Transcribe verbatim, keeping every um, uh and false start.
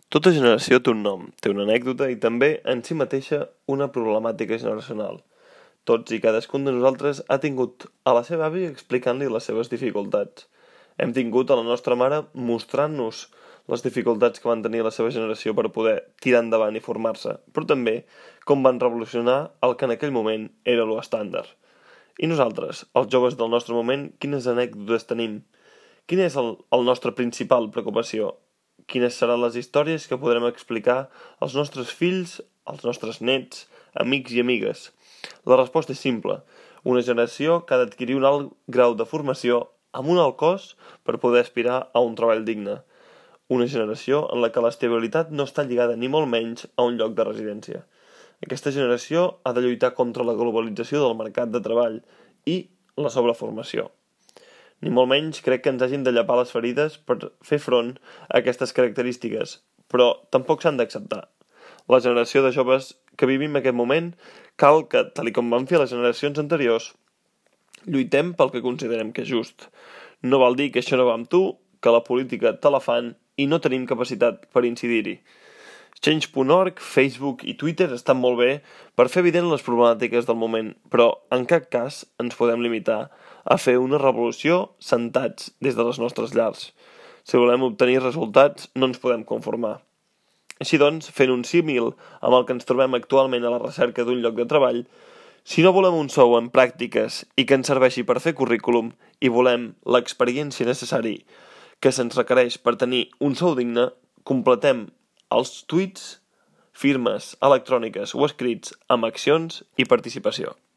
Tota generació té un nom, té una anècdota i també, en si mateixa, una problemàtica generacional. Tots i cadascun de nosaltres ha tingut a la seva àvia explicant-li les seves dificultats. Hem tingut a la nostra mare mostrant-nos les dificultats que van tenir la seva generació per poder tirar endavant i formar-se, però també com van revolucionar el que en aquell moment era lo estàndard. I nosaltres, els joves del nostre moment, quines anècdotes tenim? Quina és el, el nostre principal preocupació? Quines seran les històries que podrem explicar als nostres fills, als nostres nets, amics i amigues? La resposta és simple. Una generació que ha d'adquirir un alt grau de formació amb un alt cost per poder aspirar a un treball digne. Una generació en la que l'estabilitat no està lligada ni molt menys a un lloc de residència. Aquesta generació ha de lluitar contra la globalització del mercat de treball i la sobreformació. Ni molt menys crec que ens hagin de llepar les ferides per fer front a aquestes característiques, però tampoc s'han d'acceptar. La generació de joves que vivim en aquest moment cal que, tal com van fer les generacions anteriors, lluitem pel que considerem que és just. No vol dir que això no va amb tu, que la política te la fan i no tenim capacitat per incidir-hi. Change punt org, Facebook i Twitter estan molt bé per fer evident les problemàtiques del moment, però en cap cas ens podem limitar a fer una revolució sentats des de les nostres llars. Si volem obtenir resultats, no ens podem conformar. Així doncs, fent un símil amb el que ens trobem actualment a la recerca d'un lloc de treball, si no volem un sou en pràctiques i que ens serveixi per fer currículum i volem l'experiència necessària que se'ns requereix per tenir un sou digne, completem els tuits, firmes electròniques o escrits amb accions i participació.